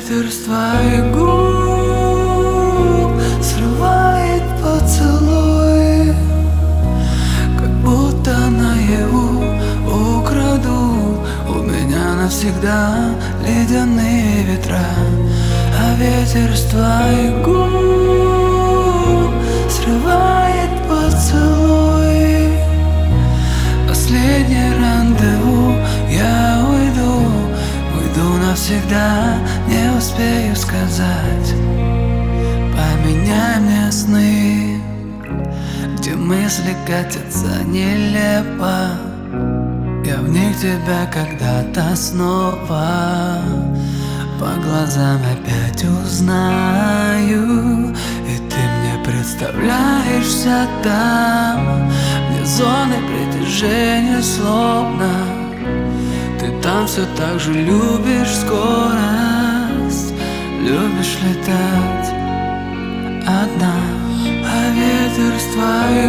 ветер с твоих губ срывает поцелуй, как будто наяву украдут у меня навсегда ледяные ветра. А ветер с твоих губ срывает поцелуй. Последнее рандеву, я уйду навсегда, не успею сказать. Поменяй мне сны, где мысли катятся нелепо. Я в них тебя когда-то снова по глазам опять узнаю. И ты мне представляешься там, где зоны притяжения словно. Ты там все так же любишь скорость, любишь летать одна. А ветер с твоих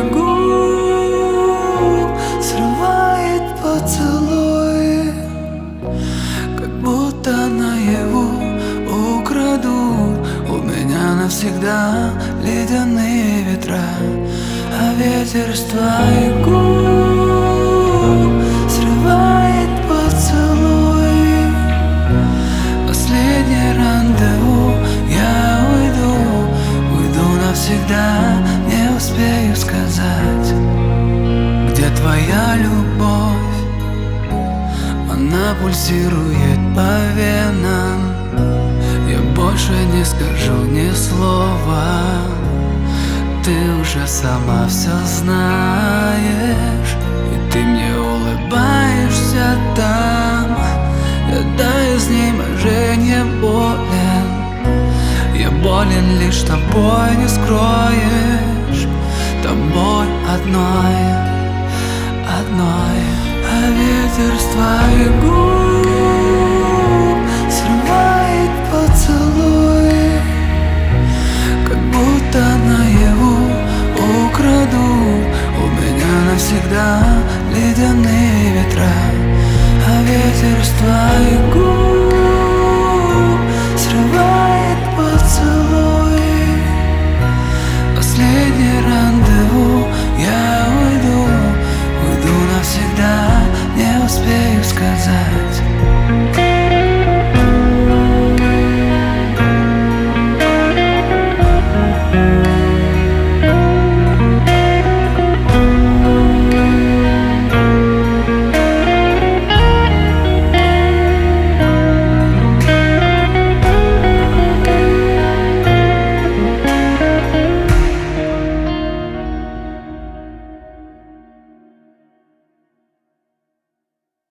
губ срывает поцелуй, как будто наяву украдут у меня навсегда ледяные ветра. А ветер с твоих губ срывает поцелуй. Последнее рандеву, я уйду навсегда, не успею сказать. Где твоя любовь? Она пульсирует по венам. Я больше не скажу ни слова, ты уже сама все знаешь. И ты мне улыбаешься там, я до изнеможения болен. Я болен лишь тобой, не скроешь, тобой одной. А ветер с твоих губ